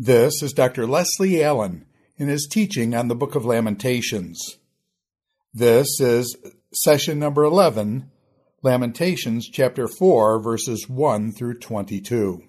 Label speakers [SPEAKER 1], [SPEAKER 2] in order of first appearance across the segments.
[SPEAKER 1] This is Dr. Leslie Allen in his teaching on the Book of Lamentations. This is session number 11, Lamentations chapter 4, verses 1 through 22.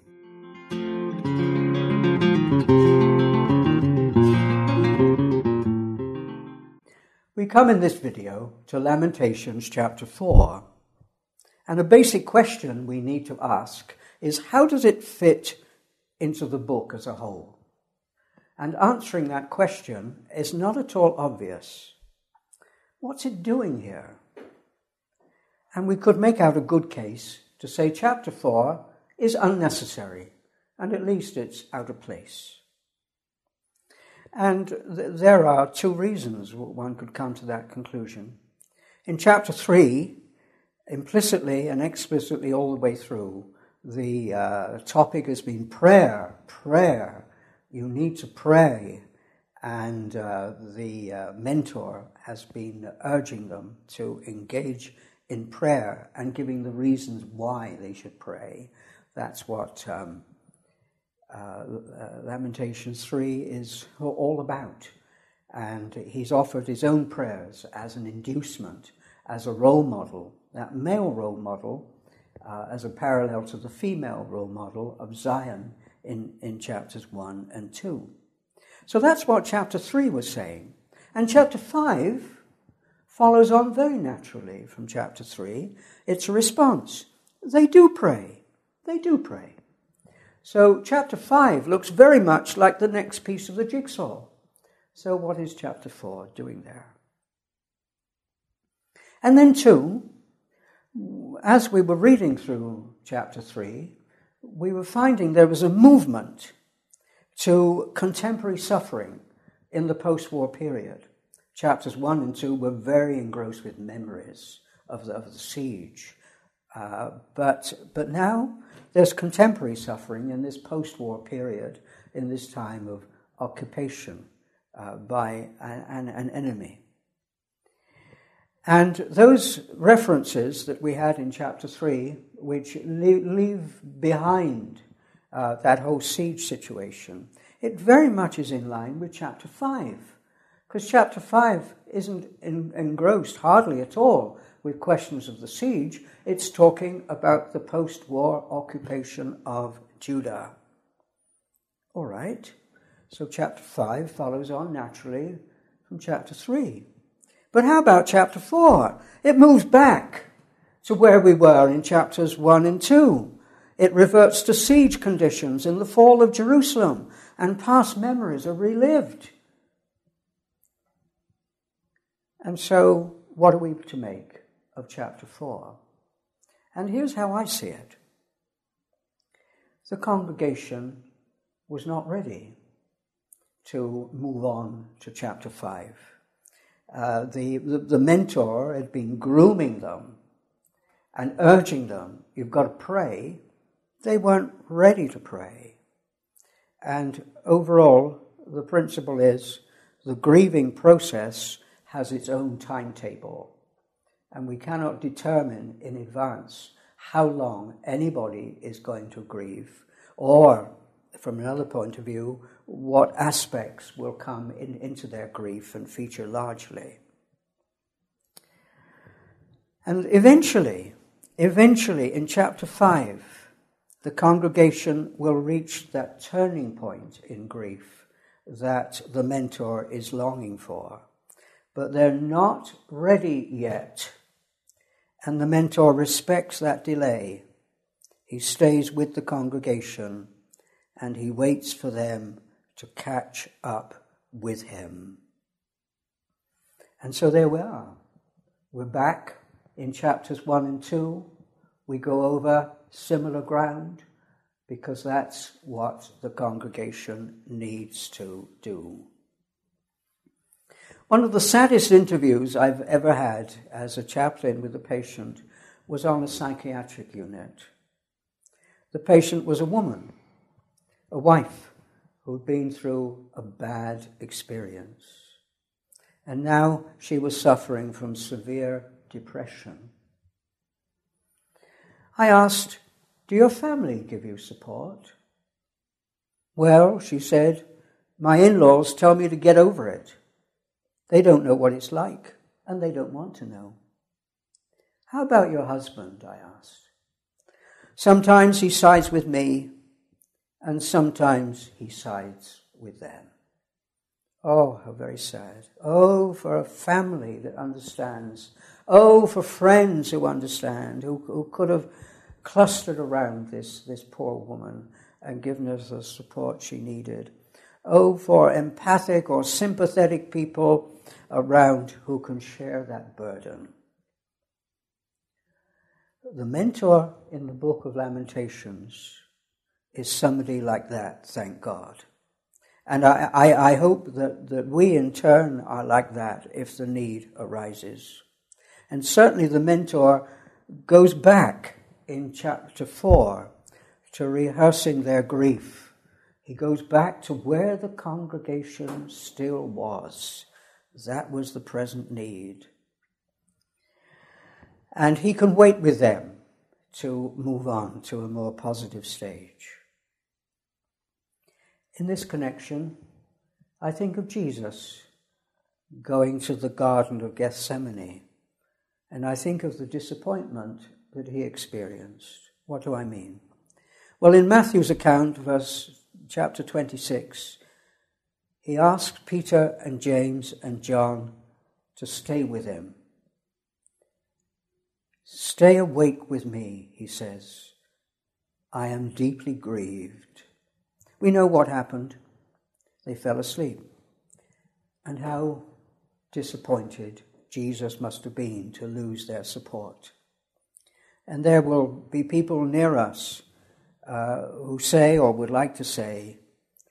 [SPEAKER 2] We come in this video to Lamentations chapter 4, and a basic question we need to ask is, how does it fit into the book as a whole? And answering that question is not at all obvious. What's it doing here? And we could make out a good case to say chapter 4 is unnecessary, and at least it's out of place. And there are two reasons one could come to that conclusion. In chapter 3, implicitly and explicitly all the way through, the topic has been prayer. You need to pray. And the mentor has been urging them to engage in prayer and giving the reasons why they should pray. That's what Lamentations 3 is all about. And he's offered his own prayers as an inducement, as a role model, that male role model, as a parallel to the female role model of Zion in chapters 1 and 2. So that's what chapter 3 was saying. And chapter 5 follows on very naturally from chapter 3. It's a response. They do pray. They do pray. So chapter 5 looks very much like the next piece of the jigsaw. So what is chapter 4 doing there? And then 2, as we were reading through chapter 3, we were finding there was a movement to contemporary suffering in the post-war period. Chapters 1 and 2 were very engrossed with memories of the siege. But now there's contemporary suffering in this post-war period, in this time of occupation by an enemy. And those references that we had in chapter 3, which leave behind that whole siege situation, it very much is in line with chapter 5. Because chapter 5 isn't engrossed hardly at all with questions of the siege. It's talking about the post-war occupation of Judah. All right, so chapter 5 follows on naturally from chapter 3. But how about chapter 4? It moves back to where we were in chapters 1 and 2. It reverts to siege conditions in the fall of Jerusalem, and past memories are relived. And so, what are we to make of chapter 4? And here's how I see it. The congregation was not ready to move on to chapter 5. The mentor had been grooming them and urging them, you've got to pray. They weren't ready to pray. And overall, the principle is the grieving process has its own timetable. And we cannot determine in advance how long anybody is going to grieve, or, from another point of view, what aspects will come into their grief and feature largely. And eventually, in chapter 5, the congregation will reach that turning point in grief that the mentor is longing for. But they're not ready yet. And the mentor respects that delay. He stays with the congregation and he waits for them to catch up with him. And so there we are. We're back in chapters 1 and 2. We go over similar ground because that's what the congregation needs to do. One of the saddest interviews I've ever had as a chaplain with a patient was on a psychiatric unit. The patient was a woman, a wife, who'd been through a bad experience. And now she was suffering from severe depression. I asked, do your family give you support? Well, she said, my in-laws tell me to get over it. They don't know what it's like, and they don't want to know. How about your husband, I asked. Sometimes he sides with me, and sometimes he sides with them. Oh, how very sad. Oh, for a family that understands. Oh, for friends who understand, who could have clustered around this poor woman and given her the support she needed. Oh, for empathic or sympathetic people around who can share that burden. The mentor in the book of Lamentations is somebody like that, thank God. And I hope that we in turn are like that if the need arises. And certainly the mentor goes back in chapter 4 to rehearsing their grief. He goes back to where the congregation still was. That was the present need. And he can wait with them to move on to a more positive stage. In this connection, I think of Jesus going to the Garden of Gethsemane, and I think of the disappointment that he experienced. What do I mean? Well, in Matthew's account, chapter 26, he asked Peter and James and John to stay with him. Stay awake with me, he says. I am deeply grieved. We know what happened. They fell asleep. And how disappointed Jesus must have been to lose their support. And there will be people near us who say or would like to say,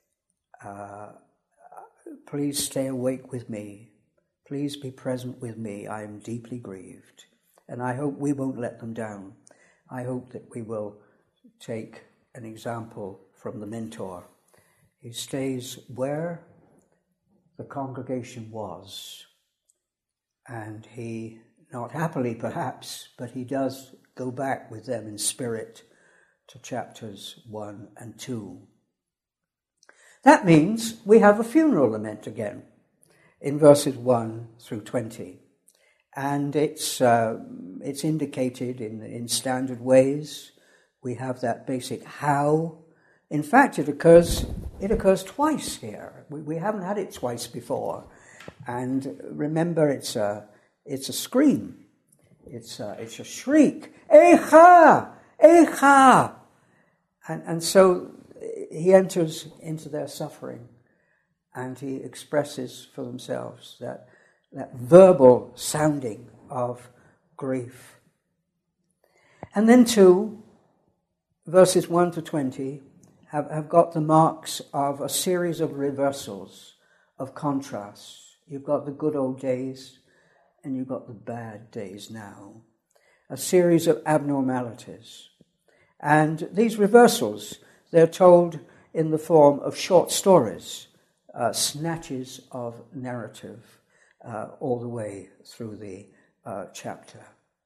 [SPEAKER 2] please stay awake with me. Please be present with me. I am deeply grieved. And I hope we won't let them down. I hope that we will take an example from the mentor. He stays where the congregation was. And he, not happily perhaps, but he does go back with them in spirit to chapters 1 and 2. That means we have a funeral lament again in verses 1 through 20. And it's indicated in standard ways. We have that basic how. In fact, it occurs twice here. We haven't had it twice before. And remember, it's a scream. It's a shriek. Echa! Echa! And so he enters into their suffering, and he expresses for themselves that verbal sounding of grief. And then too, verses 1 to 20 have got the marks of a series of reversals, of contrasts. You've got the good old days, and you've got the bad days now. A series of abnormalities. And these reversals, they're told in the form of short stories, snatches of narrative, all the way through the chapter.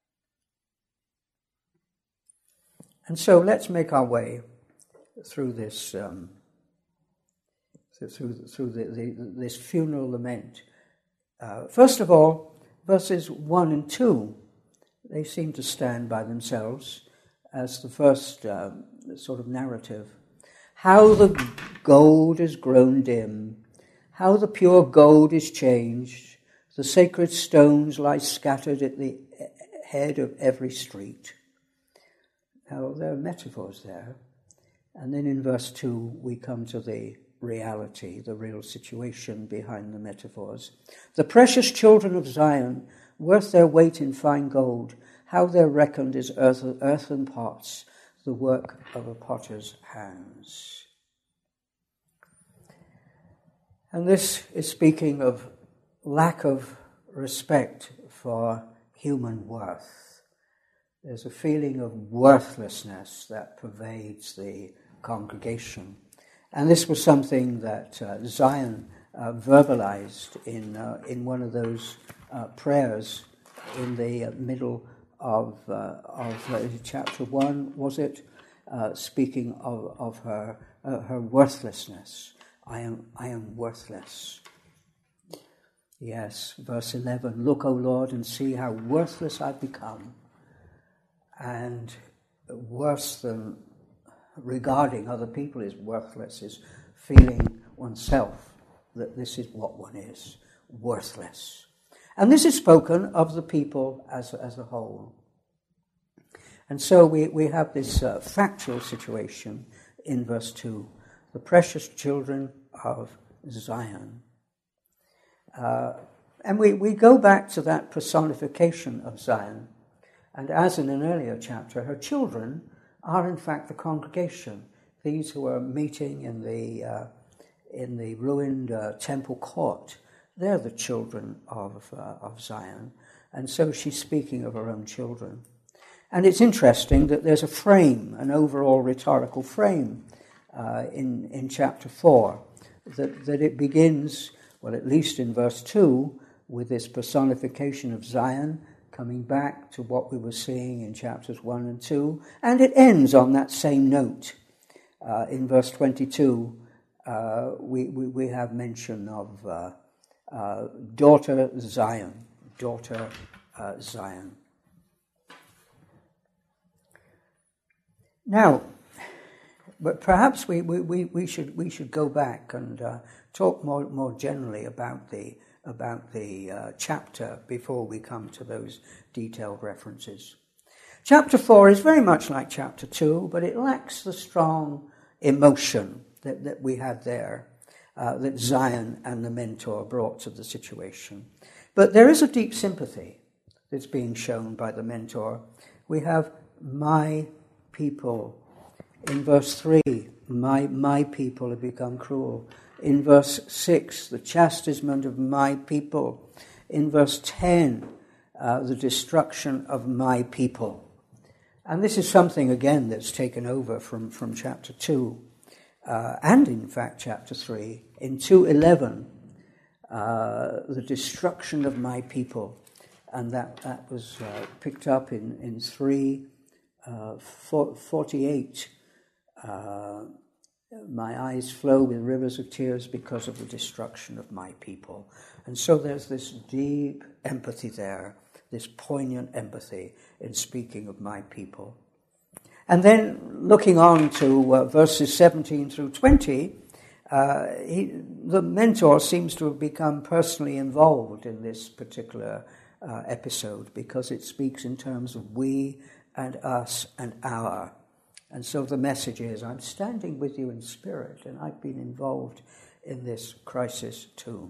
[SPEAKER 2] And so let's make our way through this this funeral lament. First of all, verses 1 and 2, they seem to stand by themselves as the first sort of narrative. How the gold has grown dim, how the pure gold is changed, the sacred stones lie scattered at the head of every street. Now, there are metaphors there. And then in verse 2, we come to the reality, the real situation behind the metaphors. The precious children of Zion, worth their weight in fine gold, how they're reckoned as earthen pots, the work of a potter's hands. And this is speaking of lack of respect for human worth. There's a feeling of worthlessness that pervades the congregation. And this was something that Zion verbalized in one of those prayers in the middle of chapter 1, was it? speaking of her worthlessness. I am worthless. Yes, verse 11, look, O Lord, and see how worthless I've become. And worse than regarding other people is worthless, is feeling oneself that this is what one is, worthless. And this is spoken of the people as a whole. And so we have this factual situation in verse 2, the precious children of Zion. And we go back to that personification of Zion. And as in an earlier chapter, her children are in fact the congregation, these who are meeting in the ruined temple court. They're the children of Zion. And so she's speaking of her own children. And it's interesting that there's a frame, an overall rhetorical frame in chapter 4, that it begins, well, at least in verse 2, with this personification of Zion, coming back to what we were seeing in chapters 1 and 2, and it ends on that same note. In verse 22, we have mention of daughter Zion, daughter Zion. Now, but perhaps we should go back and talk more generally about the chapter before we come to those detailed references. Chapter 4 is very much like chapter 2, but it lacks the strong emotion that we had there, that Zion and the mentor brought to the situation. But there is a deep sympathy that's being shown by the mentor. We have my people. In verse 3, my people have become cruel. In verse 6, the chastisement of my people. In verse 10, the destruction of my people. And this is something, again, that's taken over from chapter 2, and in fact chapter 3. In 2:11, the destruction of my people. And that was picked up in 3:48. My eyes flow with rivers of tears because of the destruction of my people. And so there's this deep empathy there, this poignant empathy in speaking of my people. And then looking on to verses 17 through 20, the mentor seems to have become personally involved in this particular episode, because it speaks in terms of we and us and our. And so the message is, I'm standing with you in spirit, and I've been involved in this crisis too.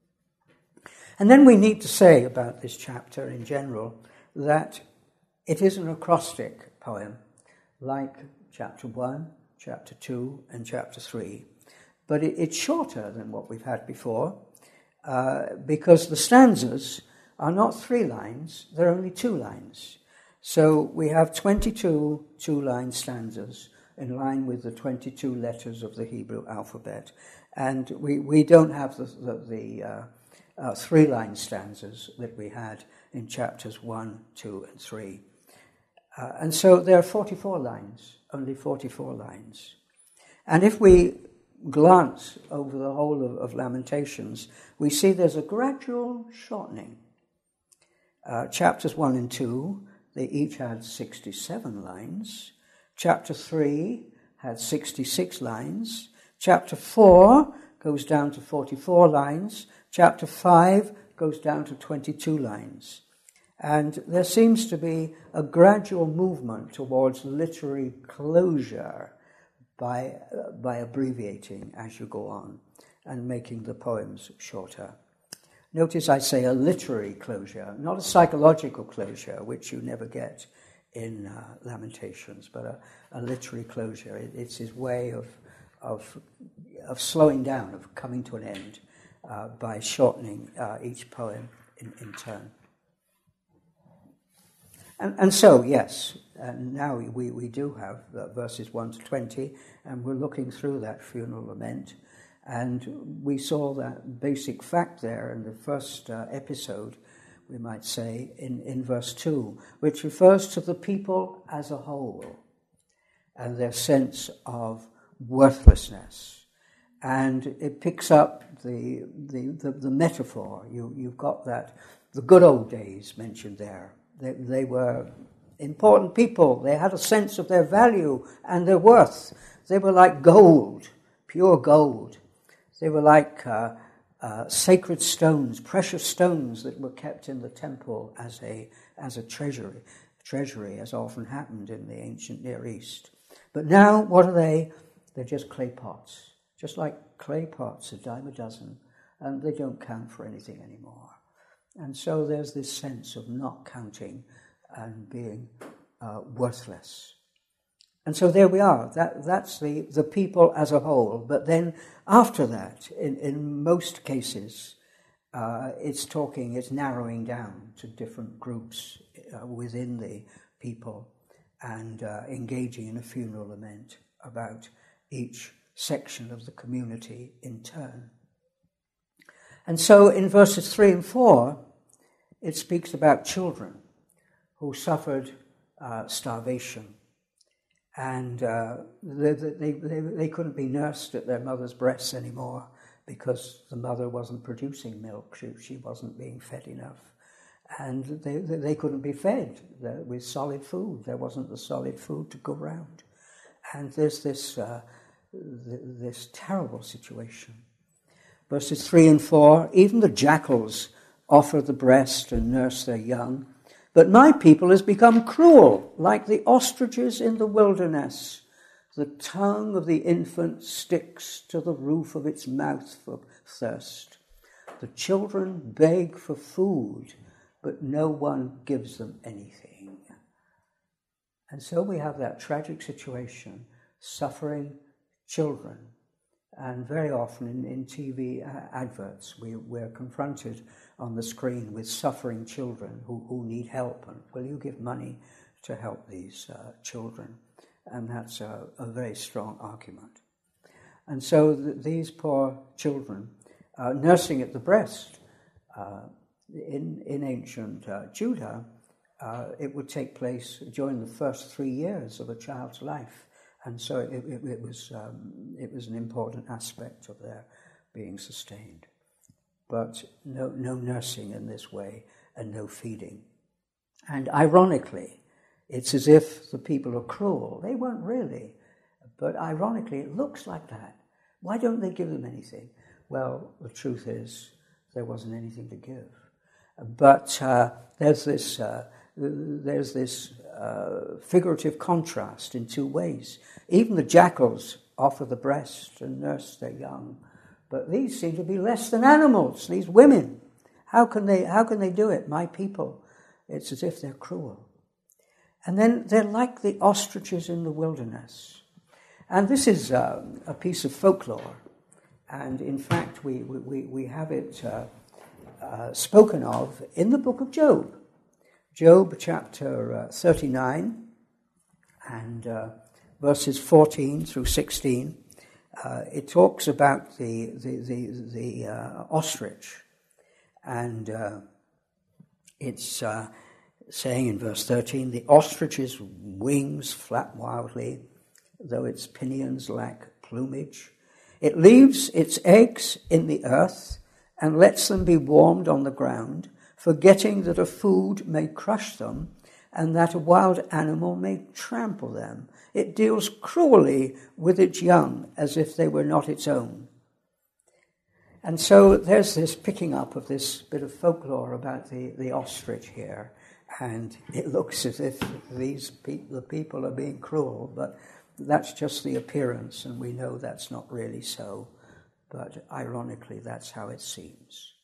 [SPEAKER 2] And then we need to say about this chapter in general that it is an acrostic poem, like chapter 1, chapter 2, and chapter 3. But it's shorter than what we've had before, because the stanzas are not 3 lines, they're only 2 lines. So we have 22 two-line stanzas in line with the 22 letters of the Hebrew alphabet. And we don't have the 3-line stanzas that we had in chapters 1, 2, and 3. And so there are 44 lines, only 44 lines. And if we glance over the whole of Lamentations, we see there's a gradual shortening. Chapters 1 and 2, they each had 67 lines. Chapter 3 had 66 lines. Chapter 4 goes down to 44 lines. Chapter 5 goes down to 22 lines. And there seems to be a gradual movement towards literary closure by abbreviating as you go on and making the poems shorter. Notice I say a literary closure, not a psychological closure, which you never get in Lamentations, but a literary closure. It's his way of slowing down, of coming to an end by shortening each poem in turn. And so, yes, now we do have verses 1 to 20, and we're looking through that funeral lament. And we saw that basic fact there in the first episode, we might say, in verse 2, which refers to the people as a whole. and their sense of worthlessness. And it picks up the metaphor. You've got that, the good old days mentioned there. They were important people. They had a sense of their value and their worth. They were like gold, pure gold. They were like sacred stones, precious stones that were kept in the temple as a treasury, as often happened in the ancient Near East. But now, what are they? They're just clay pots, just like clay pots, a dime a dozen, and they don't count for anything anymore. And so there's this sense of not counting and being worthless. And so there we are. That's the people as a whole. But then after that, in most cases, it's narrowing down to different groups within the people and engaging in a funeral lament about each section of the community in turn. And so in verses 3 and 4, it speaks about children who suffered starvation. And they couldn't be nursed at their mother's breasts anymore because the mother wasn't producing milk. She wasn't being fed enough. And they couldn't be fed with solid food. There wasn't the solid food to go around. And there's this terrible situation. Verses 3 and 4, even the jackals offer the breast and nurse their young. But my people has become cruel, like the ostriches in the wilderness. The tongue of the infant sticks to the roof of its mouth for thirst. The children beg for food, but no one gives them anything. And so we have that tragic situation, suffering children. And very often in TV adverts, we're confronted on the screen with suffering children who need help. And will you give money to help these children? And that's a very strong argument. And so these poor children, nursing at the breast, in ancient Judah, it would take place during the first 3 years of a child's life. And so it was an important aspect of their being sustained. But no nursing in this way and no feeding. And ironically, it's as if the people are cruel. They weren't really. But ironically, it looks like that. Why don't they give them anything? Well, the truth is, there wasn't anything to give. But there's this figurative contrast in two ways. Even the jackals offer the breast and nurse their young, but these seem to be less than animals. These women, how can they do it? My people, it's as if they're cruel. And then they're like the ostriches in the wilderness. And this is a piece of folklore, and in fact we have it spoken of in the book of Job. Job chapter 39 and verses 14 through 16. It talks about the ostrich, and it's saying in verse 13, the ostrich's wings flap wildly, though its pinions lack plumage. It leaves its eggs in the earth and lets them be warmed on the ground, forgetting that a food may crush them and that a wild animal may trample them. It deals cruelly with its young as if they were not its own. And so there's this picking up of this bit of folklore about the ostrich here, and it looks as if the people are being cruel, but that's just the appearance, and we know that's not really so. But ironically, that's how it seems.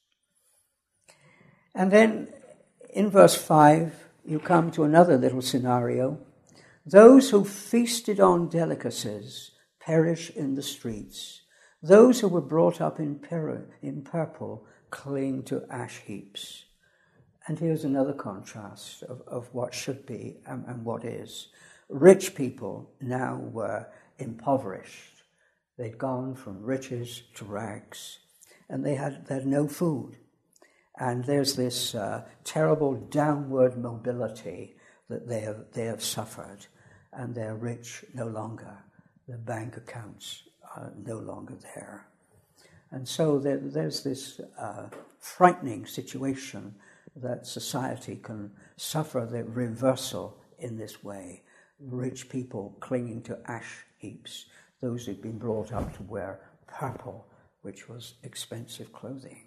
[SPEAKER 2] And then in verse 5, you come to another little scenario. Those who feasted on delicacies perish in the streets. Those who were brought up in purple cling to ash heaps. And here's another contrast of what should be and what is. Rich people now were impoverished. They'd gone from riches to rags, and they had no food. And there's this terrible downward mobility that they have suffered. and they're rich no longer. Their bank accounts are no longer there. And so there's this frightening situation that society can suffer the reversal in this way. Rich people clinging to ash heaps, those who'd been brought up to wear purple, which was expensive clothing.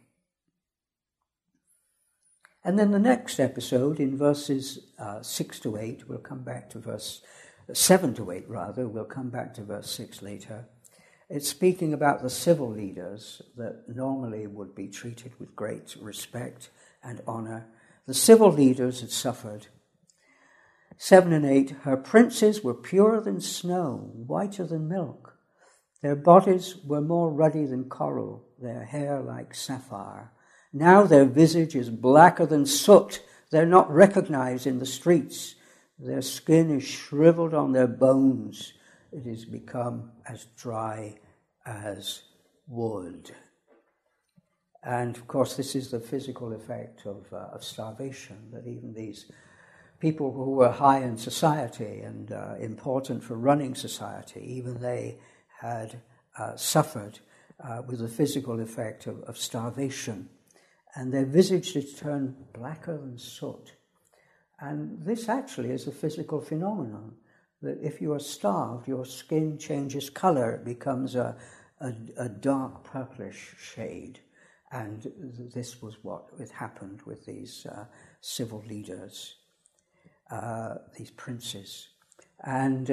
[SPEAKER 2] And then the next episode, in verses 6 to 8, we'll come back to verse 7 to 8 rather, we'll come back to verse 6 later. It's speaking about the civil leaders that normally would be treated with great respect and honour. The civil leaders had suffered. 7 and 8, her princes were purer than snow, whiter than milk. Their bodies were more ruddy than coral, their hair like sapphire. Now their visage is blacker than soot. They're not recognized in the streets. Their skin is shriveled on their bones. It has become as dry as wood. And of course, this is the physical effect of starvation, that even these people who were high in society and important for running society, even they had suffered with the physical effect of starvation. And their visage had turned blacker than soot. And this actually is a physical phenomenon, that if you are starved, your skin changes colour. It becomes a dark purplish shade. And this was what had happened with these civil leaders, these princes. And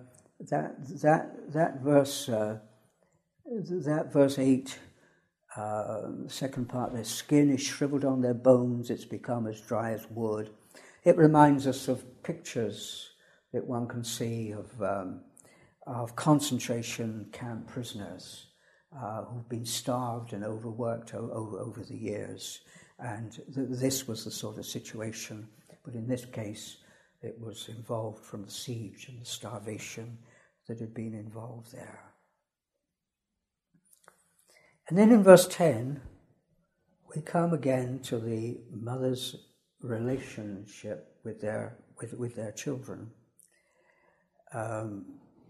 [SPEAKER 2] that verse 8, second part, their skin is shriveled on their bones, it's become as dry as wood. It reminds us of pictures that one can see of concentration camp prisoners who've been starved and overworked over the years. And this was the sort of situation, but in this case it was involved from the siege and the starvation that had been involved there. And then in verse 10, we come again to the mother's relationship with their children. And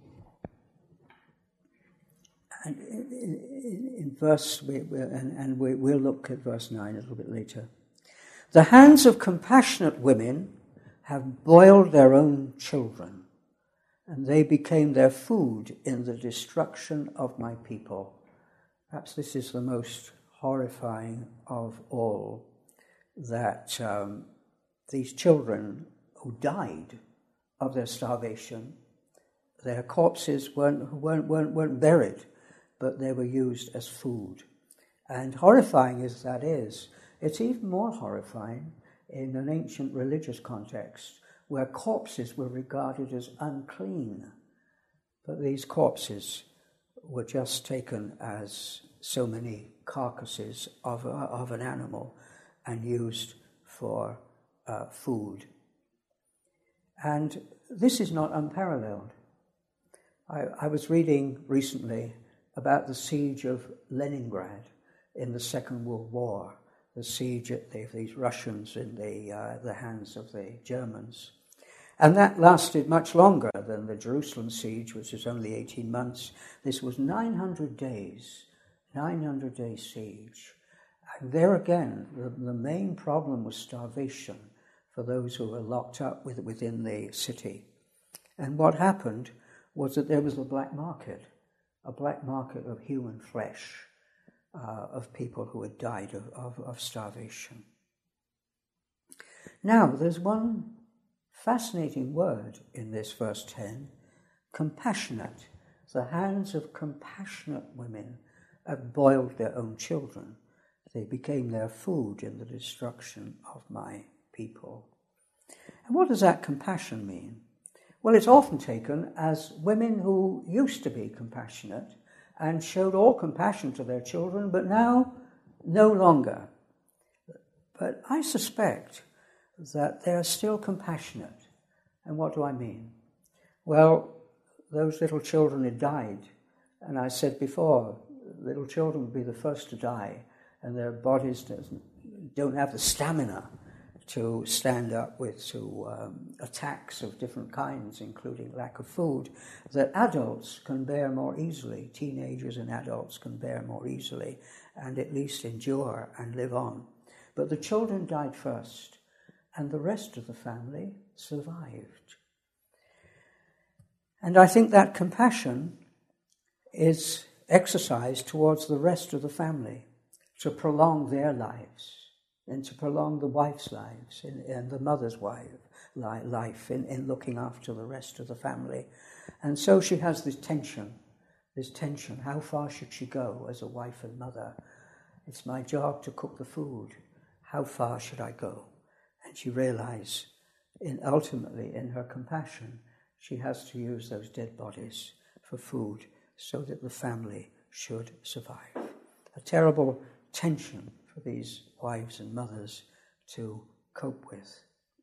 [SPEAKER 2] in verse, we'll look at verse 9 a little bit later. The hands of compassionate women have boiled their own children, and they became their food in the destruction of my people. Perhaps this is the most horrifying of all, that these children who died of their starvation, their corpses weren't buried, but they were used as food. And horrifying as that is, it's even more horrifying in an ancient religious context where corpses were regarded as unclean. But these corpses were just taken as so many carcasses of an animal and used for food. And this is not unparalleled. I was reading recently about the siege of Leningrad in the Second World War, the siege of these Russians in the hands of the Germans. And that lasted much longer than the Jerusalem siege, which was only 18 months. This was 900 days, 900-day siege. And there again, the main problem was starvation for those who were locked up within the city. And what happened was that there was a black market of human flesh, of people who had died of starvation. Now, there's one fascinating word in this verse 10, compassionate. The hands of compassionate women have boiled their own children. They became their food in the destruction of my people. And what does that compassion mean? Well, it's often taken as women who used to be compassionate and showed all compassion to their children, but now no longer. But I suspect that they are still compassionate. And what do I mean? Well, those little children had died. And I said before, little children would be the first to die, and their bodies don't have the stamina to stand up to attacks of different kinds, including lack of food, that adults can bear more easily. Teenagers and adults can bear more easily and at least endure and live on. But the children died first, and the rest of the family survived. And I think that compassion is exercised towards the rest of the family to prolong their lives and to prolong the wife's lives and the mother's life in looking after the rest of the family. And so she has this tension. How far should she go as a wife and mother? It's my job to cook the food. How far should I go? And she realizes, ultimately in her compassion, she has to use those dead bodies for food so that the family should survive. A terrible tension for these wives and mothers to cope with.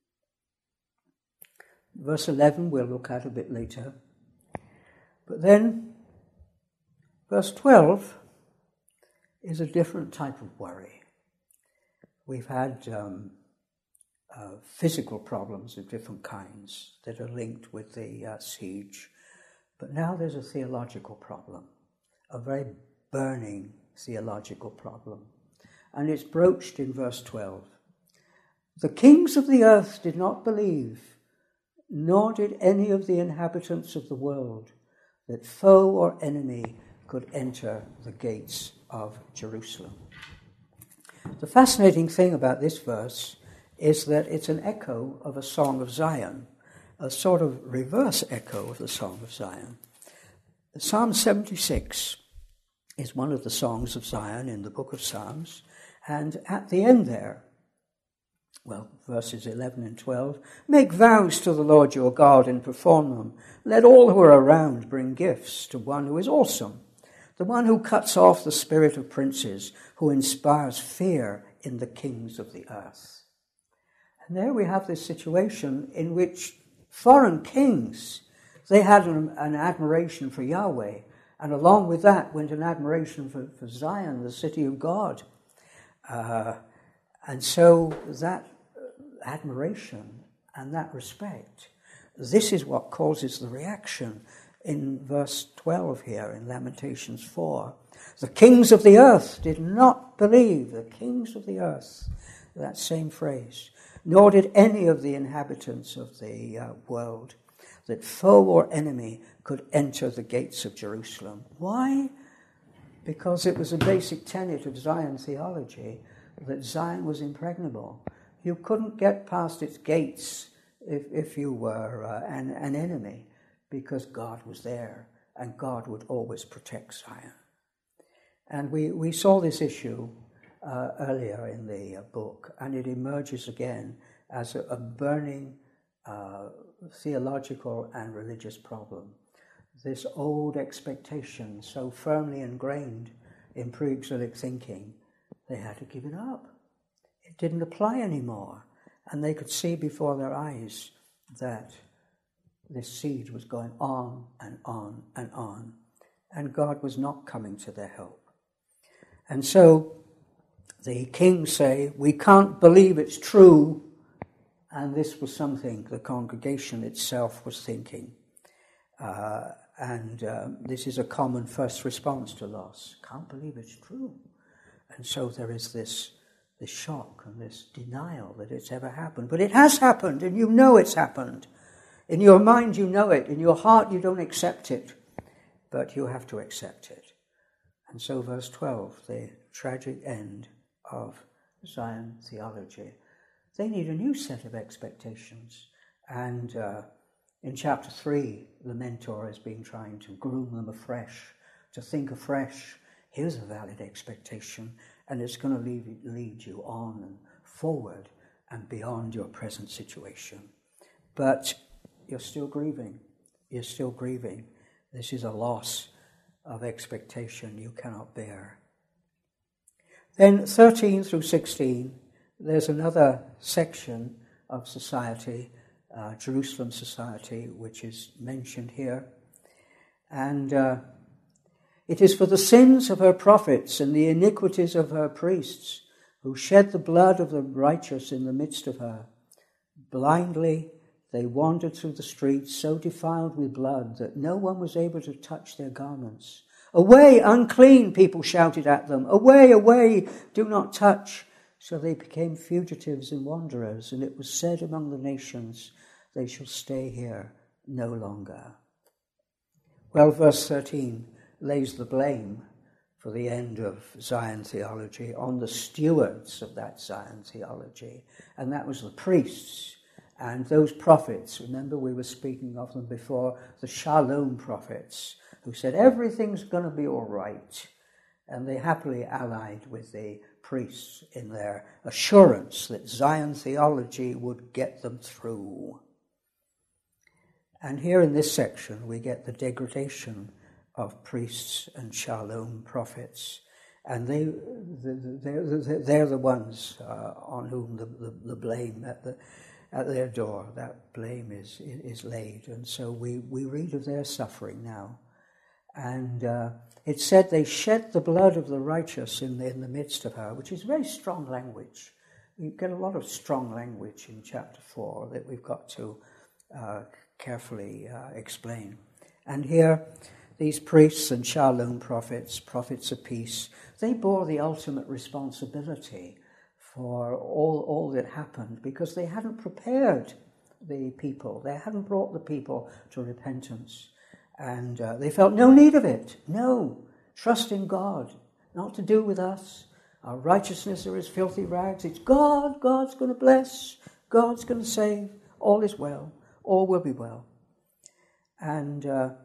[SPEAKER 2] Verse 11 we'll look at a bit later. But then, verse 12 is a different type of worry. We've had physical problems of different kinds that are linked with the siege. But now there's a theological problem, a very burning theological problem. And it's broached in verse 12. The kings of the earth did not believe, nor did any of the inhabitants of the world, that foe or enemy could enter the gates of Jerusalem. The fascinating thing about this verse is that it's an echo of a Song of Zion, a sort of reverse echo of the Song of Zion. Psalm 76 is one of the songs of Zion in the book of Psalms, and at the end there, verses 11 and 12, make vows to the Lord your God and perform them. Let all who are around bring gifts to one who is awesome, the one who cuts off the spirit of princes, who inspires fear in the kings of the earth. And there we have this situation in which foreign kings, they had an admiration for Yahweh, and along with that went an admiration for Zion, the city of God. And so that admiration and that respect, this is what causes the reaction in verse 12 here in Lamentations 4. The kings of the earth did not believe, the kings of the earth, that same phrase, nor did any of the inhabitants of the world, that foe or enemy could enter the gates of Jerusalem. Why? Because it was a basic tenet of Zion theology that Zion was impregnable. You couldn't get past its gates if you were an enemy, because God was there and God would always protect Zion. And we saw this issue earlier in the book, and it emerges again as a burning theological and religious problem. This old expectation, so firmly ingrained in pre-exilic thinking, they had to give it up. It didn't apply anymore. And they could see before their eyes that this siege was going on and on and on. And God was not coming to their help. And so the kings say, we can't believe it's true. And this was something the congregation itself was thinking. This is a common first response to loss. Can't believe it's true. And so there is this shock and this denial that it's ever happened. But it has happened, and you know it's happened. In your mind you know it. In your heart you don't accept it. But you have to accept it. And so verse 12, the tragic end of Zion theology. They need a new set of expectations. And in chapter 3, the mentor has been trying to groom them afresh, to think afresh. Here's a valid expectation, and it's going to lead you on and forward and beyond your present situation. But you're still grieving. You're still grieving. This is a loss of expectation you cannot bear. Then 13 through 16, there's another section of society, Jerusalem society, which is mentioned here. And it is for the sins of her prophets and the iniquities of her priests who shed the blood of the righteous in the midst of her. Blindly they wandered through the streets, so defiled with blood that no one was able to touch their garments. Away, unclean, people shouted at them. Away, away, do not touch. So they became fugitives and wanderers, and it was said among the nations, they shall stay here no longer. Well, verse 13 lays the blame for the end of Zion theology on the stewards of that Zion theology, and that was the priests and those prophets. Remember, we were speaking of them before, the Shalom prophets, who said everything's going to be all right, and they happily allied with the priests in their assurance that Zion theology would get them through. And here in this section we get the degradation of priests and Shalom prophets, and they're the ones on whom the blame at their door, that blame is laid. And so we read of their suffering now. And it said they shed the blood of the righteous in the midst of her, which is very strong language. We get a lot of strong language in chapter 4 that we've got to carefully explain. And here, these priests and Shalom prophets, prophets of peace, they bore the ultimate responsibility for all that happened, because they hadn't prepared the people. They hadn't brought the people to repentance. And they felt no need of it. No. Trust in God. Not to do with us. Our righteousness are as filthy rags. It's God. God's going to bless. God's going to save. All is well. All will be well. And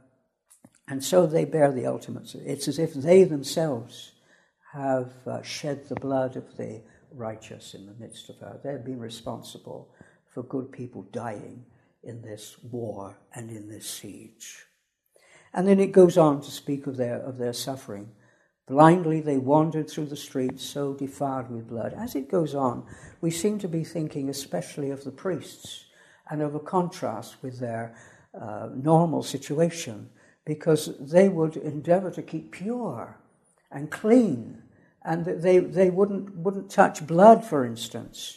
[SPEAKER 2] so they bear the ultimate. It's as if they themselves have shed the blood of the righteous in the midst of her. They've been responsible for good people dying in this war and in this siege. And then it goes on to speak of their suffering. Blindly they wandered through the streets, so defiled with blood. As it goes on, we seem to be thinking especially of the priests and of a contrast with their normal situation, because they would endeavor to keep pure and clean, and they wouldn't touch blood, for instance.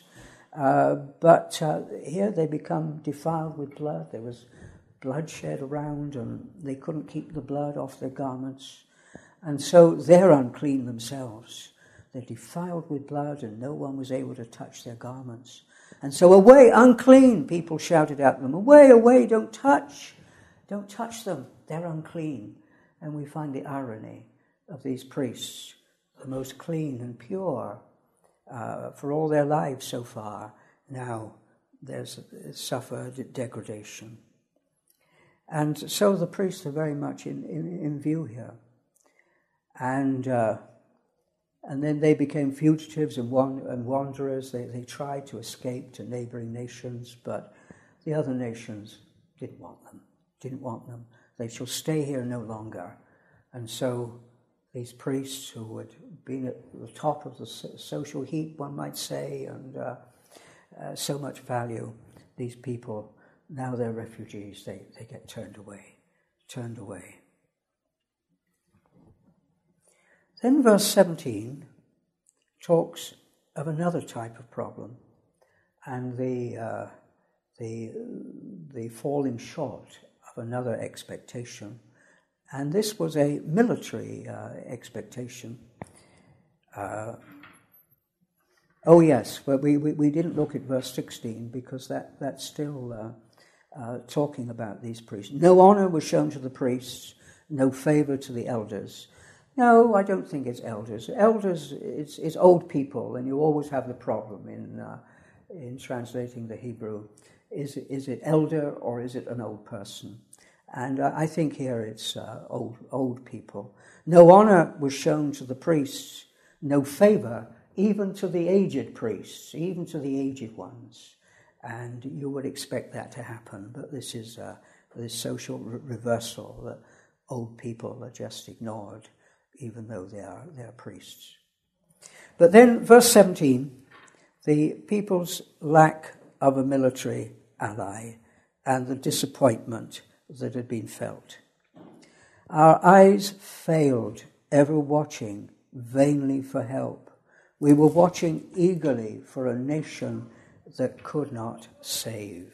[SPEAKER 2] But here they become defiled with blood. There was bloodshed around, and they couldn't keep the blood off their garments. And so they're unclean themselves. They're defiled with blood, and no one was able to touch their garments. And so, away, unclean, people shouted at them. Away, away, don't touch them. They're unclean. And we find the irony of these priests, the most clean and pure for all their lives so far. Now there's suffered degradation. And so the priests are very much in view here. And then they became fugitives and wanderers. They tried to escape to neighboring nations, but the other nations didn't want them. They shall stay here no longer. And so these priests, who had been at the top of the social heap, one might say, and so much value, these people, now they're refugees. They get turned away. Then verse 17 talks of another type of problem, and the falling short of another expectation. And this was a military expectation. But we didn't look at verse 16, because that's still talking about these priests. No honor was shown to the priests, no favor to the elders. No, I don't think it's elders. Elders, it's old people, and you always have the problem in translating the Hebrew. Is it elder, or is it an old person? And I think here it's old people. No honor was shown to the priests, no favor even to the aged priests, even to the aged ones. And you would expect that to happen, but this is this social reversal that old people are just ignored, even though they are priests. But then, verse 17, the people's lack of a military ally and the disappointment that had been felt. Our eyes failed, ever watching vainly for help. We were watching eagerly for a nation that could not save.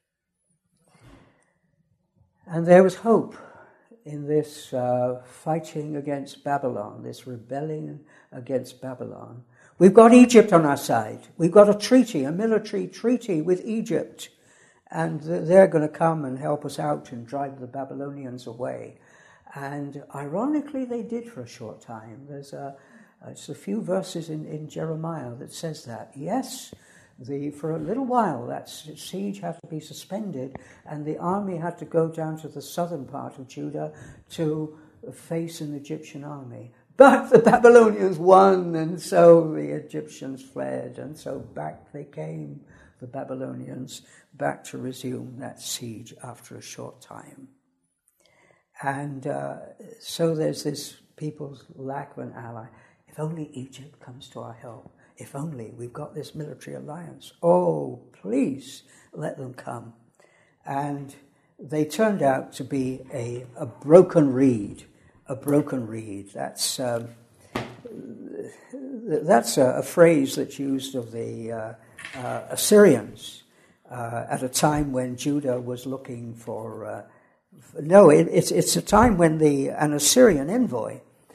[SPEAKER 2] And there was hope in this fighting against Babylon, this rebellion against Babylon. We've got Egypt on our side. We've got a treaty, a military treaty with Egypt. And they're going to come and help us out and drive the Babylonians away. And ironically, they did for a short time. There's a few verses in Jeremiah that says that. Yes, for a little while, that siege had to be suspended, and the army had to go down to the southern part of Judah to face an Egyptian army. But the Babylonians won, and so the Egyptians fled, and so back they came, the Babylonians, back to resume that siege after a short time. And so there's this people's lack of an ally. If only Egypt comes to our help. If only we've got this military alliance. Oh, please let them come. And they turned out to be a broken reed. A broken reed. That's a phrase that's used of the Assyrians at a time when Judah was looking for... it's a time when an Assyrian envoy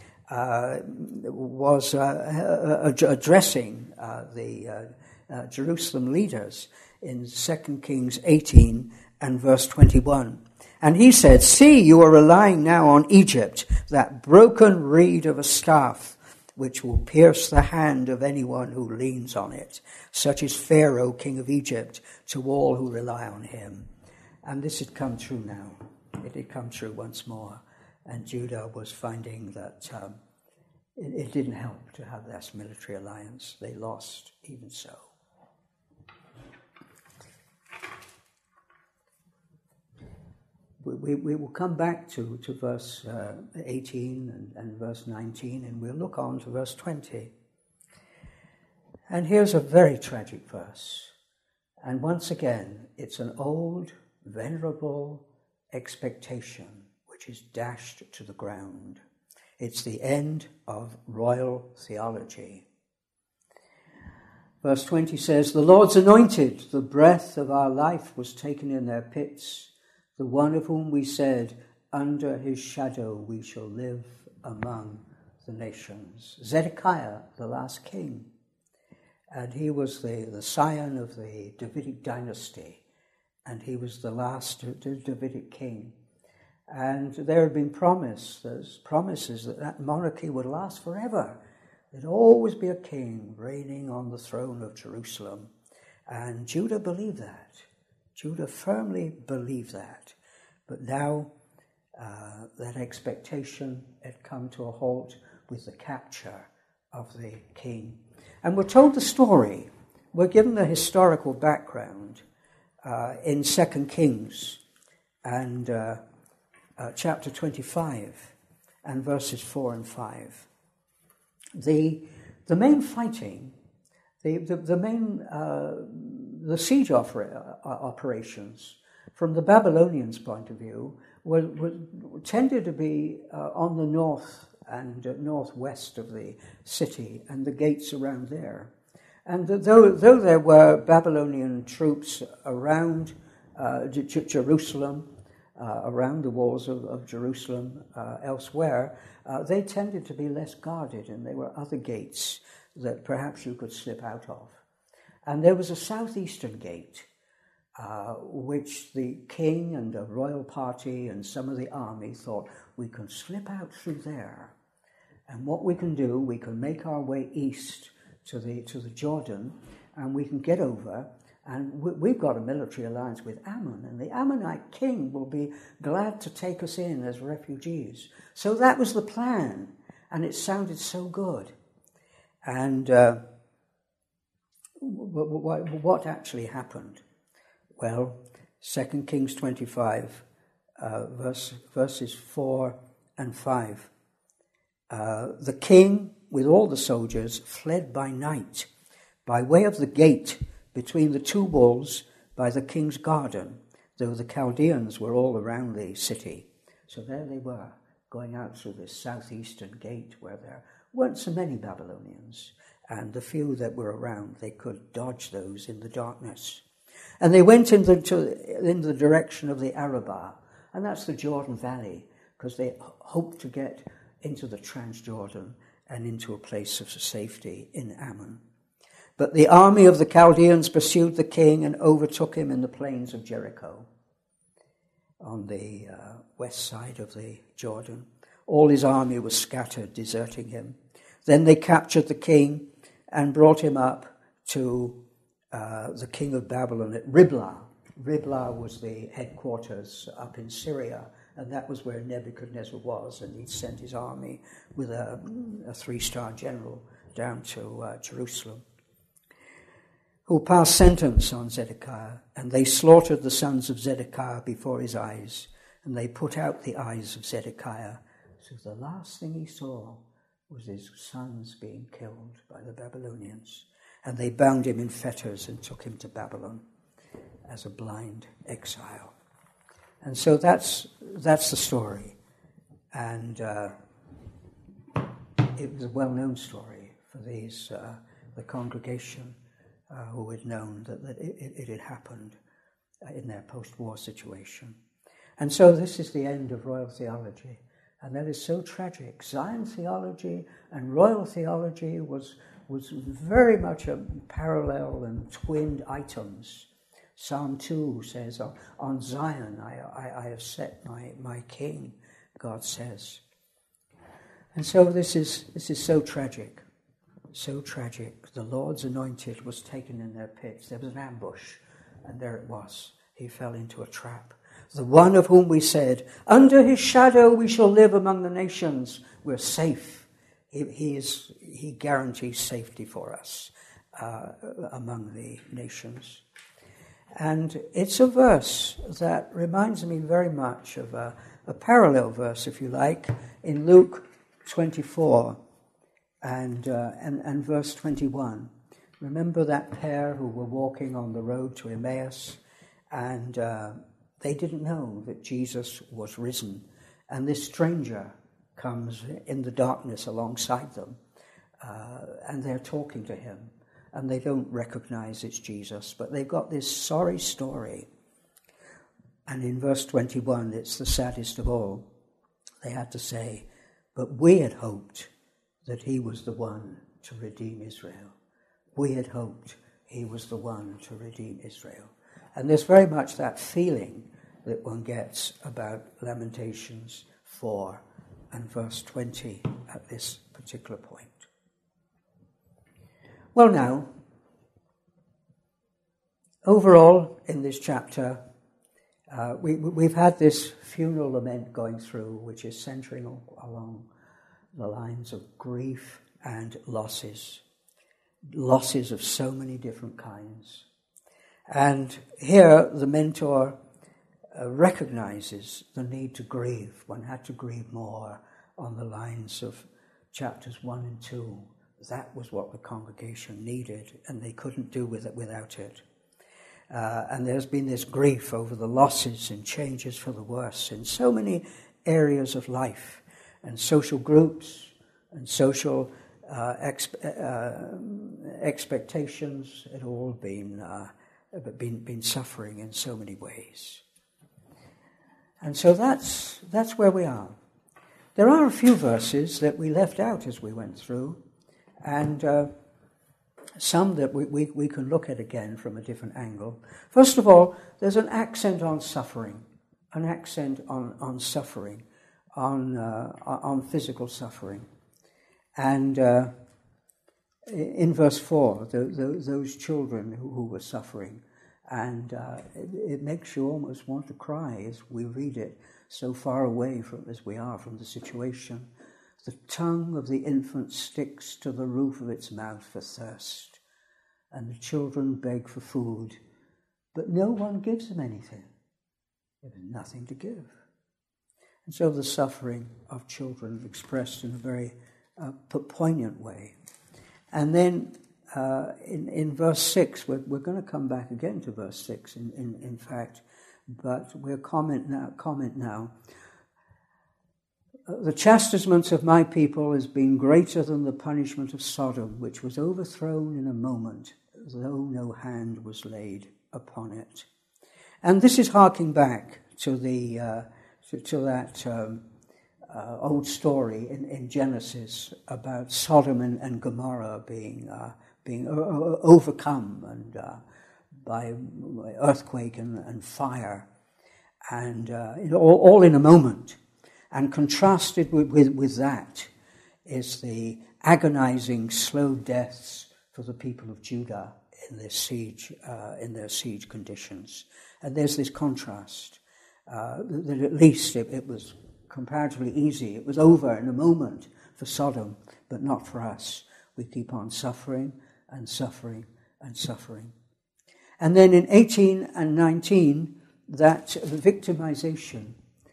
[SPEAKER 2] was addressing the Jerusalem leaders in 2 Kings 18 and verse 21. And he said, "See, you are relying now on Egypt, that broken reed of a staff, which will pierce the hand of anyone who leans on it. Such is Pharaoh, king of Egypt, to all who rely on him." And this had come true now. It had come true once more. And Judah was finding that it didn't help to have this military alliance. They lost even so. We will come back to verse 18 and verse 19, and we'll look on to verse 20. And here's a very tragic verse. And once again, it's an old, venerable expectation which is dashed to the ground. It's the end of royal theology. Verse 20 says, "The Lord's anointed, the breath of our life was taken in their pits, the one of whom we said, under his shadow we shall live among the nations." Zedekiah, the last king, and he was the scion of the Davidic dynasty, and he was the last Davidic king. And there had been promises that monarchy would last forever. There'd always be a king reigning on the throne of Jerusalem. And Judah believed that. Judah firmly believed that. But now that expectation had come to a halt with the capture of the king. And we're told the story. We're given the historical background in 2 Kings and chapter 25 and verses 4 and 5. The main fighting, the siege operations, from the Babylonians' point of view, tended to be on the north and northwest of the city and the gates around there. And though there were Babylonian troops around Jerusalem, around the walls of Jerusalem elsewhere, they tended to be less guarded, and there were other gates that perhaps you could slip out of. And there was a southeastern gate, which the king and the royal party and some of the army thought, we can slip out through there. And what we can do, we can make our way east to the Jordan, and we can get over. And we've got a military alliance with Ammon, and the Ammonite king will be glad to take us in as refugees. So that was the plan, and it sounded so good. And what actually happened? Well, 2 Kings 25, verses 4 and 5. The king, with all the soldiers, fled by night, by way of the gate between the two walls by the king's garden, though the Chaldeans were all around the city. So there they were, going out through this southeastern gate where there weren't so many Babylonians. and the few that were around, they could dodge those in the darkness. And they went in the direction of the Arabah, and that's the Jordan Valley, because they hoped to get into the Transjordan and into a place of safety in Ammon. But the army of the Chaldeans pursued the king and overtook him in the plains of Jericho, on the west side of the Jordan. All his army was scattered, deserting him. Then they captured the king and brought him up to the king of Babylon at Riblah. Riblah was the headquarters up in Syria, and that was where Nebuchadnezzar was, and he'd sent his army with a 3-star general down to Jerusalem, who passed sentence on Zedekiah, and they slaughtered the sons of Zedekiah before his eyes, and they put out the eyes of Zedekiah. So the last thing he saw was his sons being killed by the Babylonians, and they bound him in fetters and took him to Babylon as a blind exile. And so that's the story, and it was a well-known story for the congregation who had known that it had happened in their post-war situation. And so this is the end of royal theology, and that is so tragic. Zion theology and royal theology was very much a parallel and twinned items. Psalm 2 says, on Zion I have set my king, God says. And so this is so tragic. So tragic. The Lord's anointed was taken in their pits. There was an ambush, and there it was. He fell into a trap. The one of whom we said, under his shadow we shall live among the nations. We're safe. He guarantees safety for us among the nations. And it's a verse that reminds me very much of a parallel verse, if you like, in Luke 24 and verse 21. Remember that pair who were walking on the road to Emmaus, and they didn't know that Jesus was risen. And this stranger comes in the darkness alongside them, and they're talking to him. And they don't recognize it's Jesus, but they've got this sorry story. And in verse 21, it's the saddest of all. They had to say, but we had hoped that he was the one to redeem Israel. We had hoped he was the one to redeem Israel. And there's very much that feeling that one gets about Lamentations 4 and verse 20 at this particular point. Well, now, overall in this chapter, we've had this funeral lament going through, which is centering along the lines of grief and losses of so many different kinds. And here the mentor recognizes the need to grieve. One had to grieve more on the lines of chapters 1 and 2. That was what the congregation needed, and they couldn't do without it. And there's been this grief over the losses and changes for the worse in so many areas of life, and social groups, and social expectations had all been suffering in so many ways. And so that's where we are. There are a few verses that we left out as we went through, and some that we can look at again from a different angle. First of all, there's an accent on suffering, on suffering, on physical suffering. And in verse 4, those children who were suffering, and it makes you almost want to cry as we read it, so far away as we are from the situation. The tongue of the infant sticks to the roof of its mouth for thirst, and the children beg for food, but no one gives them anything. There is nothing to give. And so the suffering of children expressed in a very poignant way. And then in verse 6, we're going to come back again to verse 6, in fact, but we'll comment now. The chastisement of my people has been greater than the punishment of Sodom, which was overthrown in a moment, though no hand was laid upon it. And this is harking back to that old story in Genesis about Sodom and Gomorrah being overcome and by earthquake and fire, and all in a moment. And contrasted with that is the agonizing, slow deaths for the people of Judah in their siege conditions. And there's this contrast that at least it was comparatively easy. It was over in a moment for Sodom, but not for us. We keep on suffering and suffering and suffering. And then in 18 and 19, that victimization.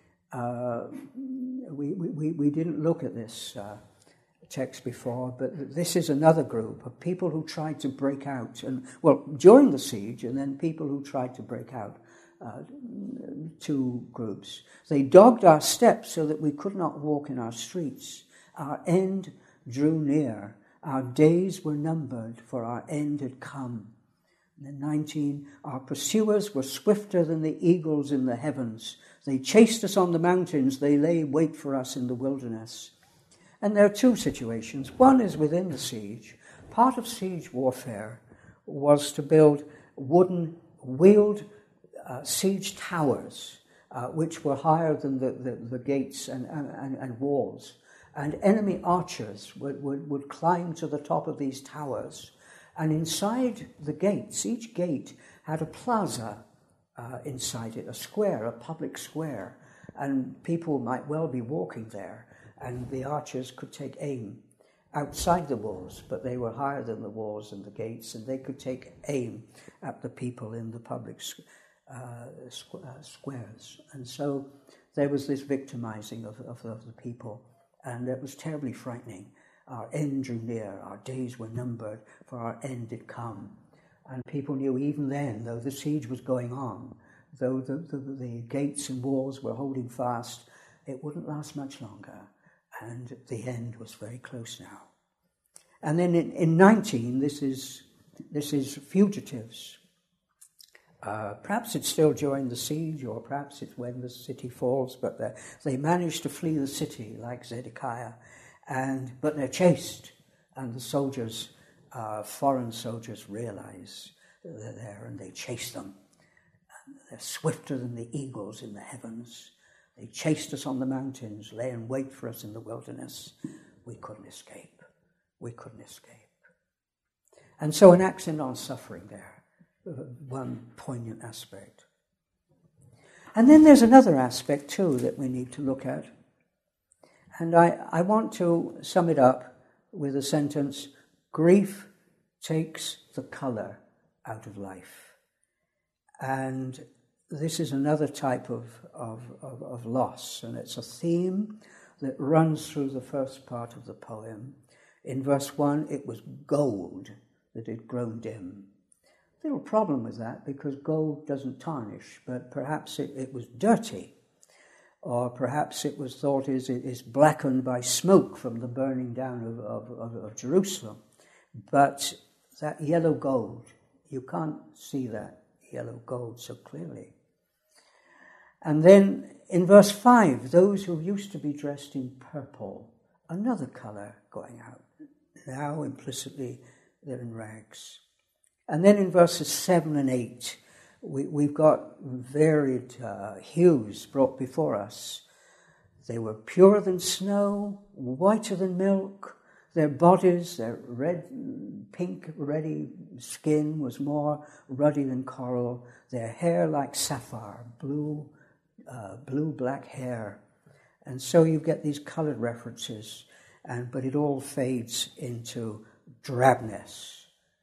[SPEAKER 2] We didn't look at this text before, but this is another group of people who tried to break out, during the siege, and then people who tried to break out, two groups. They dogged our steps so that we could not walk in our streets. Our end drew near. Our days were numbered, for our end had come. And then 19, our pursuers were swifter than the eagles in the heavens. They chased us on the mountains. They lay wait for us in the wilderness. And there are two situations. One is within the siege. Part of siege warfare was to build wooden wheeled siege towers, which were higher than the gates and walls. And enemy archers would climb to the top of these towers. And inside the gates, each gate had a plaza inside it, a square, a public square. And people might well be walking there, and the archers could take aim outside the walls, but they were higher than the walls and the gates, and they could take aim at the people in the public squares. And so there was this victimizing of the people, and it was terribly frightening. Our end drew near, our days were numbered, for our end had come. And people knew even then, though the siege was going on, though the gates and walls were holding fast, it wouldn't last much longer, and the end was very close now. And then in 19, this is fugitives. Perhaps it's still during the siege, or perhaps it's when the city falls, but they managed to flee the city like Zedekiah, but they're chased, and the soldiers, foreign soldiers, realize they're there, and they chase them. And they're swifter than the eagles in the heavens. They chased us on the mountains, lay in wait for us in the wilderness. We couldn't escape. We couldn't escape. And so an accent on suffering there, one poignant aspect. And then there's another aspect too that we need to look at. And I want to sum it up with a sentence: grief takes the colour out of life. And this is another type of loss, and it's a theme that runs through the first part of the poem. In verse 1, it was gold that had grown dim. Little problem with that, because gold doesn't tarnish, but perhaps it was dirty, or perhaps it was thought is blackened by smoke from the burning down of Jerusalem. But that yellow gold, you can't see that yellow gold so clearly. And then in verse 5, those who used to be dressed in purple, another colour going out. Now implicitly they're in rags. And then in verses 7 and 8, we've got varied hues brought before us. They were purer than snow, whiter than milk. Their bodies, their pink, ruddy skin was more ruddy than coral. Their hair like sapphire, blue-black hair. And so you get these coloured references, but it all fades into drabness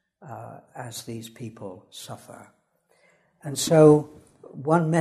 [SPEAKER 2] as these people suffer. And so one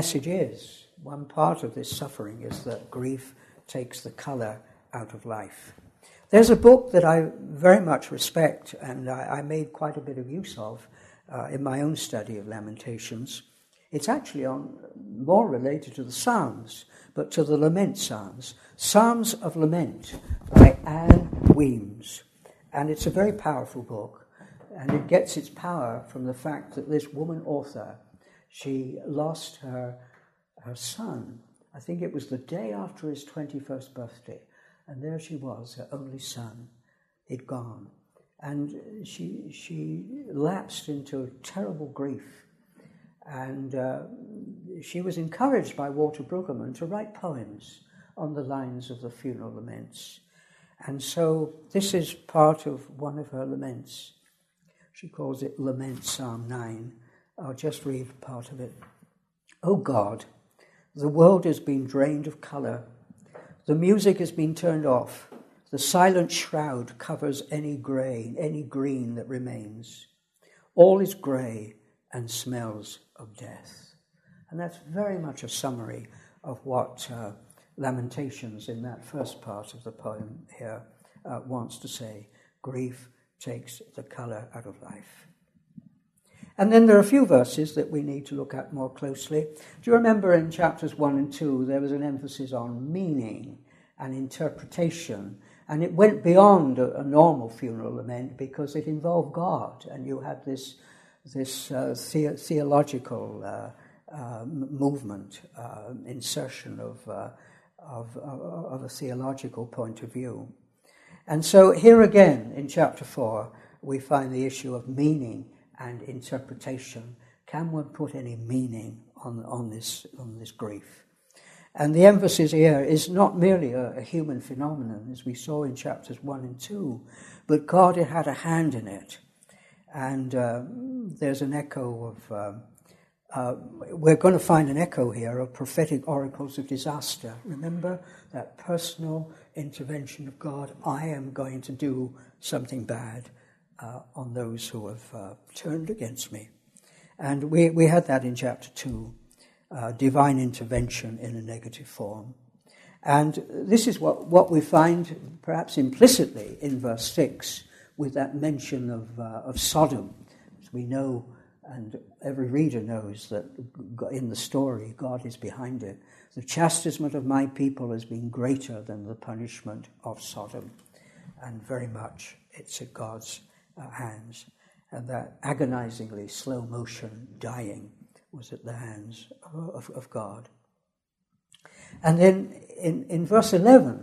[SPEAKER 2] part of this suffering is that grief takes the colour out of life. There's a book that I very much respect, and I made quite a bit of use of in my own study of Lamentations. It's actually more related to the Psalms, but to the lament Psalms. Psalms of Lament by Anne Weems. And it's a very powerful book, and it gets its power from the fact that this woman author, she lost her son. I think it was the day after his 21st birthday, and there she was, her only son. He'd gone. And she lapsed into terrible grief. And she was encouraged by Walter Brueggemann to write poems on the lines of the funeral laments. And so this is part of one of her laments. She calls it Lament Psalm 9. I'll just read part of it. O God, the world has been drained of colour. The music has been turned off. The silent shroud covers any green that remains. All is grey and smells of death. And that's very much a summary of what Lamentations in that first part of the poem here wants to say. Grief takes the colour out of life. And then there are a few verses that we need to look at more closely. Do you remember in chapters 1 and 2 there was an emphasis on meaning and interpretation, and it went beyond a normal funeral lament because it involved God, and you had this theological movement, insertion of a theological point of view. And so here again in chapter 4 we find the issue of meaning and interpretation. Can one put any meaning on this grief? And the emphasis here is not merely a human phenomenon, as we saw in chapters 1 and 2, but God had a hand in it. And there's an echo of, we're going to find an echo here of prophetic oracles of disaster. Remember that personal intervention of God? I am going to do something bad on those who have turned against me. And we had that in chapter 2, divine intervention in a negative form. And this is what we find perhaps implicitly in verse 6 with that mention of Sodom. As we know, and every reader knows that in the story, God is behind it. The chastisement of my people has been greater than the punishment of Sodom. And very much it's at God's hands. And that agonizingly slow motion dying was at the hands of God. And then in verse 11,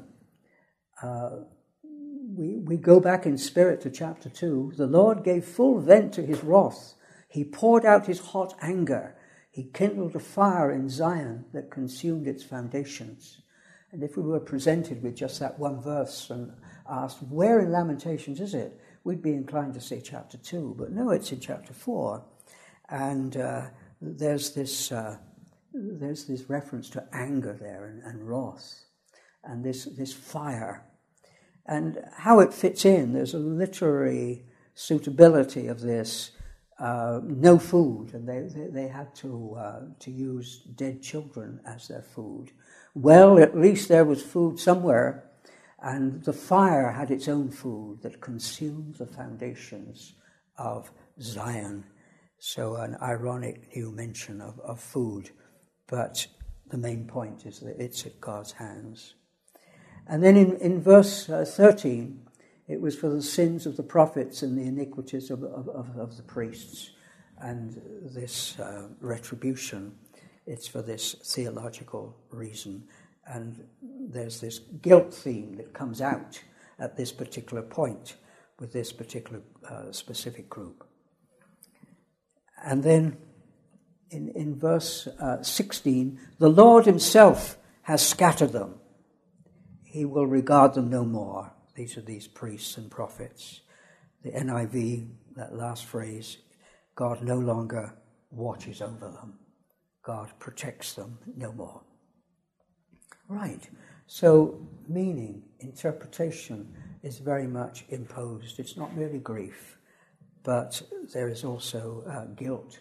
[SPEAKER 2] we go back in spirit to chapter 2. The Lord gave full vent to his wrath. He poured out his hot anger. He kindled a fire in Zion that consumed its foundations. And if we were presented with just that one verse and asked, where in Lamentations is it? We'd be inclined to say chapter 2, but no, it's in chapter 4. And there's this reference to anger there and wrath, and this fire. And how it fits in, there's a literary suitability of this. No food, and they had to use dead children as their food. Well, at least there was food somewhere, and the fire had its own food that consumed the foundations of Zion. So an ironic new mention of food, but the main point is that it's at God's hands. And then in verse 13, it was for the sins of the prophets and the iniquities of the priests. And this retribution, it's for this theological reason. And there's this guilt theme that comes out at this particular point with this particular specific group. And then in verse 16, the Lord himself has scattered them. He will regard them no more. These are these priests and prophets. The NIV, that last phrase, God no longer watches over them. God protects them no more. Right. So meaning, interpretation is very much imposed. It's not merely grief, but there is also guilt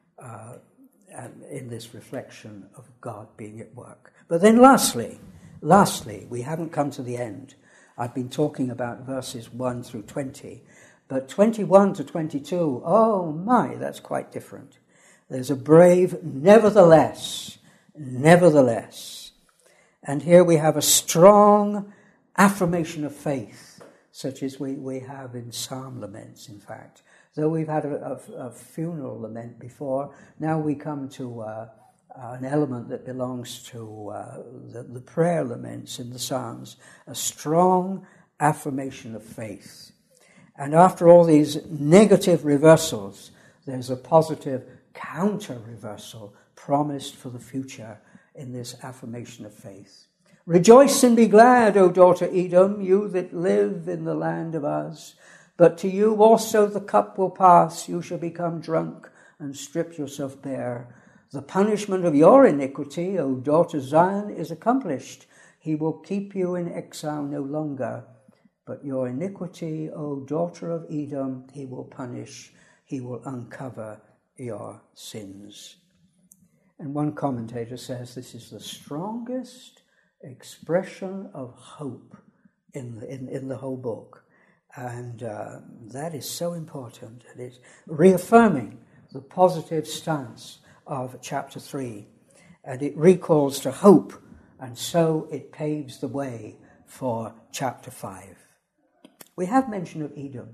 [SPEAKER 2] in this reflection of God being at work. But then lastly, we haven't come to the end. I've been talking about verses 1 through 20, but 21 to 22, oh my, that's quite different. There's a brave nevertheless, nevertheless. And here we have a strong affirmation of faith, such as we have in psalm laments, in fact. Though we've had a funeral lament before, now we come to an element that belongs to the prayer laments in the Psalms, a strong affirmation of faith. And after all these negative reversals, there's a positive counter-reversal promised for the future in this affirmation of faith. Rejoice and be glad, O daughter Edom, you that live in the land of Uz. But to you also the cup will pass, you shall become drunk and strip yourself bare. The punishment of your iniquity, O daughter Zion, is accomplished. He will keep you in exile no longer. But your iniquity, O daughter of Edom, he will punish. He will uncover your sins. And one commentator says this is the strongest expression of hope in the whole book. And that is so important. It is reaffirming the positive stance of chapter 3. And it recalls to hope, and so it paves the way for chapter 5. We have mention of Edom.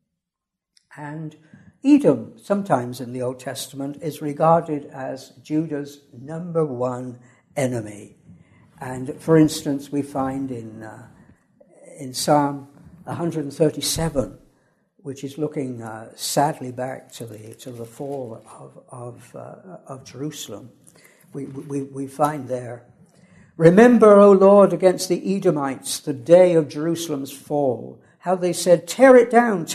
[SPEAKER 2] And Edom, sometimes in the Old Testament, is regarded as Judah's number one enemy. And for instance, we find in Psalm 137, which is looking sadly back to the fall of Jerusalem, we find there, remember, O Lord, against the Edomites, the day of Jerusalem's fall, how they said, tear it down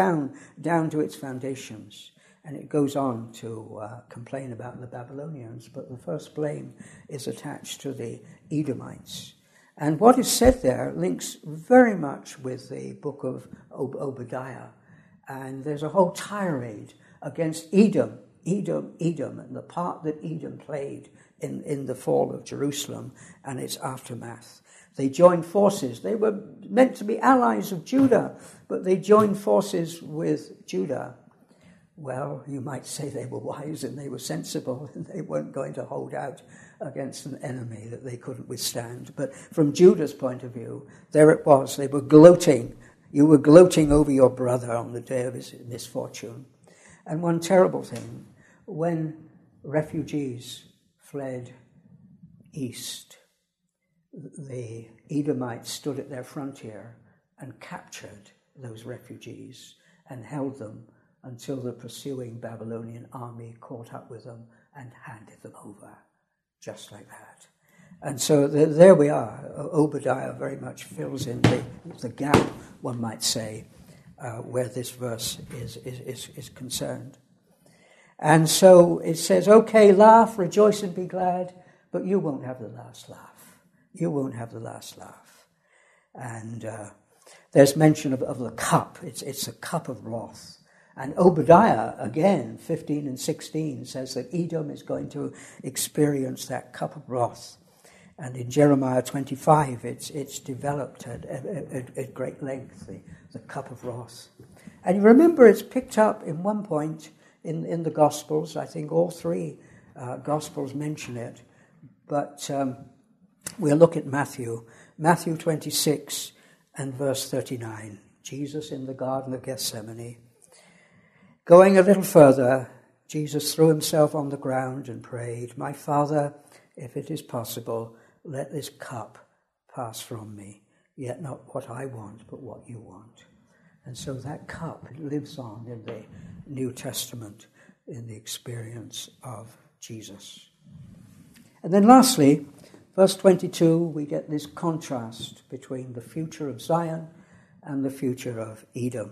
[SPEAKER 2] to its foundations. And it goes on to complain about the Babylonians, but the first blame is attached to the Edomites. And what is said there links very much with the book of Obadiah. And there's a whole tirade against Edom, and the part that Edom played in the fall of Jerusalem and its aftermath. They joined forces. They were meant to be allies of Judah, but they joined forces with Judah. Well, you might say they were wise and they were sensible and they weren't going to hold out against an enemy that they couldn't withstand. But from Judah's point of view, there it was. They were gloating. You were gloating over your brother on the day of his misfortune. And one terrible thing, when refugees fled east, the Edomites stood at their frontier and captured those refugees and held them until the pursuing Babylonian army caught up with them and handed them over, just like that. And so there we are. Obadiah very much fills in the gap, one might say, where this verse is concerned. And so it says, okay, laugh, rejoice and be glad, but you won't have the last laugh. You won't have the last laugh. And there's mention of the cup. It's a cup of wrath. And Obadiah, again, 15 and 16, says that Edom is going to experience that cup of wrath. And in Jeremiah 25, it's developed at great length, the cup of wrath. And you remember it's picked up in one point in the Gospels. I think all three Gospels mention it. But we'll look at Matthew 26 and verse 39. Jesus in the Garden of Gethsemane. Going a little further, Jesus threw himself on the ground and prayed, my Father, if it is possible, let this cup pass from me, yet not what I want, but what you want. And so that cup lives on in the New Testament in the experience of Jesus. And then lastly, verse 22, we get this contrast between the future of Zion and the future of Edom.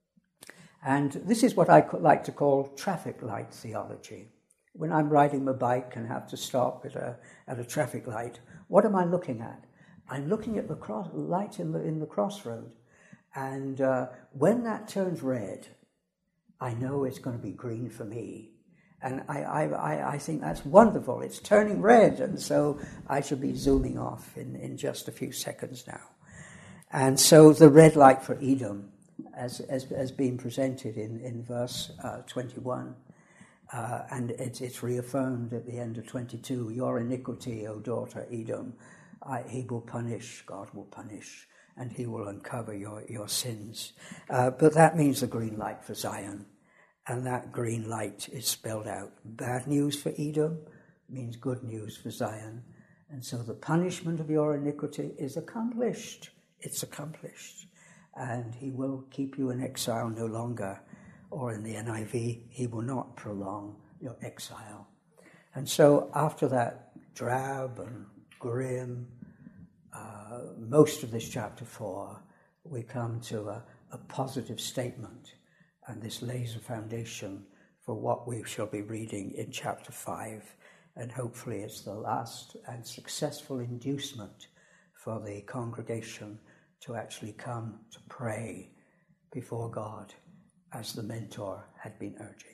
[SPEAKER 2] And this is what I like to call traffic light theology. When I'm riding my bike and have to stop at a traffic light, what am I looking at? I'm looking at the light in the crossroad. And when that turns red, I know it's going to be green for me. And I think that's wonderful. It's turning red, and so I should be zooming off in just a few seconds now. And so the red light for Edom, as being presented in verse 21, And it's reaffirmed at the end of 22, your iniquity, O daughter Edom, he will punish, God will punish, and he will uncover your sins. But that means the green light for Zion, and that green light is spelled out. Bad news for Edom means good news for Zion. And so the punishment of your iniquity is accomplished. It's accomplished. And he will keep you in exile no longer. Or in the NIV, he will not prolong your exile. And so after that drab and grim, most of this chapter 4, we come to a positive statement. And this lays a foundation for what we shall be reading in chapter 5. And hopefully it's the last and successful inducement for the congregation to actually come to pray before God as the mentor had been urging.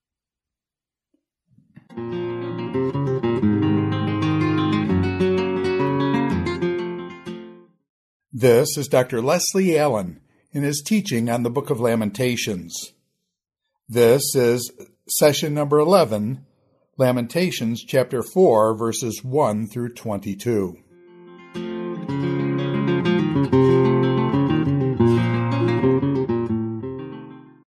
[SPEAKER 1] This is Dr. Leslie Allen in his teaching on the Book of Lamentations. This is session number 11, Lamentations chapter 4, verses 1 through 22.